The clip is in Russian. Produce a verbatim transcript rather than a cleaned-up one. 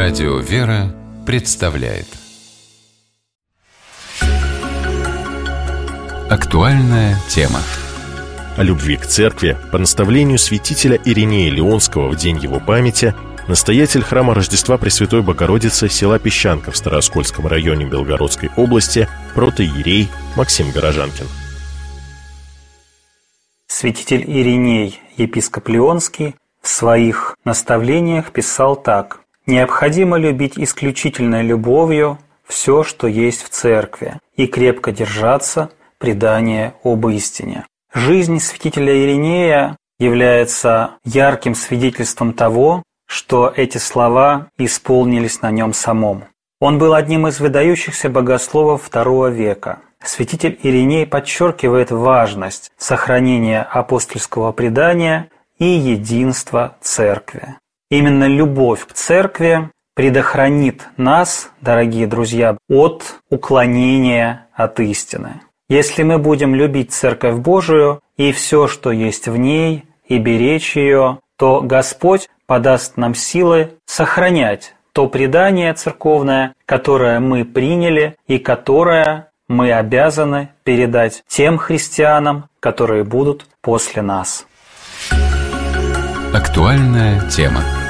Радио «Вера» представляет актуальная тема. О любви к церкви по наставлению святителя Иринея Лионского в день его памяти настоятель храма Рождества Пресвятой Богородицы села Песчанка в Старооскольском районе Белгородской области протоиерей Максим Горожанкин. Святитель Ириней, епископ Лионский, в своих наставлениях писал так: «Необходимо любить исключительной любовью все, что есть в церкви, и крепко держаться предания об истине». Жизнь святителя Иринея является ярким свидетельством того, что эти слова исполнились на нем самом. Он был одним из выдающихся богословов второго века. Святитель Ириней подчеркивает важность сохранения апостольского предания и единства церкви. Именно любовь к церкви предохранит нас, дорогие друзья, от уклонения от истины. Если мы будем любить Церковь Божию и все, что есть в ней, и беречь ее, то Господь подаст нам силы сохранять то предание церковное, которое мы приняли и которое мы обязаны передать тем христианам, которые будут после нас. Актуальная тема.